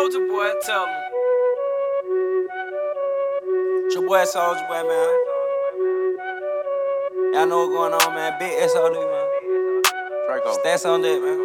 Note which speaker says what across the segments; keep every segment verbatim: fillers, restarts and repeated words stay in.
Speaker 1: Soulja Boy, tell him. It's your boy Soulja Boy, man. Y'all know what's going on, man. Big S O D, man.
Speaker 2: Draco.
Speaker 1: Stats on that, man.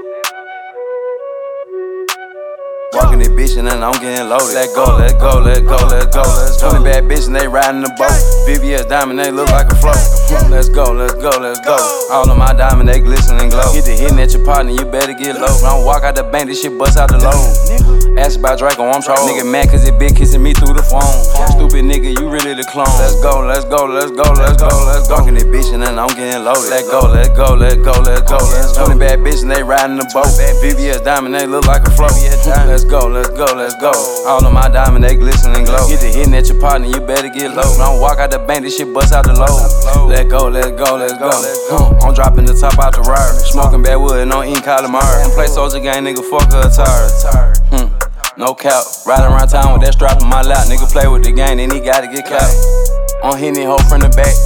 Speaker 3: Walking this bitch and then I'm getting loaded. Let go, let go, let go, let go, let's go. twenty bad bitches and they riding the boat. V V S diamond, they look like a float. Let's go, let's go, let's go. All of my diamond, they glisten and glow. Hit the hitting at your partner, you better get low. Don't walk out the bank, this shit bust out the load. Ask about Draco, I'm troll. Nigga mad cause it big kissing me through the phone. Stupid nigga, you really the clone. Let's go, let's go, let's go, let's go, let's go. Walking this bitch and then I'm getting loaded. Let go, let go, let go, let go, let's go. twenty bad bitches and they riding the boat. V V S diamond, they look like a float. Let's go, let's go, let's go. All of my diamond, they glisten and glow. Get the hitting at your partner, you better get low. Don't walk out the bank, this shit bust out the load. Let go, let go, let's go. Huh, I'm dropping the top out the ride. Smoking bad wood and I'm eating calamari. And play Soulja gang, nigga, fuck a attire. Hmm. No cap, riding around town with that strap in my lap. Nigga play with the gang, then he gotta get clapped. I'm hitting it hoe from the back.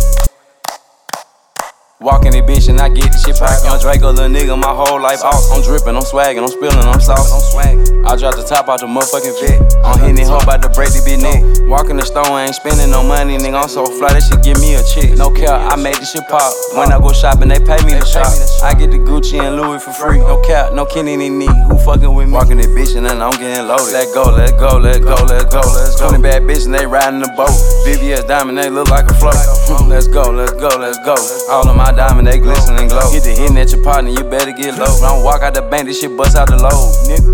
Speaker 3: Walking this bitch and I get this shit packed. Young Draco, little nigga, my whole life off. I'm dripping, I'm swagging, I'm spilling, I'm sauce. I drop the top out the motherfucking vet. I'm hitting it hoe about to break the bitch neck. Walking the store, I ain't spending no money, nigga. I'm so fly, that shit give me a check. No cap, I made this shit pop. When I go shopping, they pay me to shop. I get the Gucci and Louis for free. No cap, no Kenny ni knee. Who fucking with me? Walking this bitch and then I'm getting loaded. Let go, let go, let go, let go, let's go. twenty bad bitches and they riding the boat. V V S diamond, they look like a float. Let's go, let's go, let's go. All of my diamond, they glisten and glow. Get the hitting at your partner, you better get low. Don't walk out the bank, this shit bust out the load. Nigga.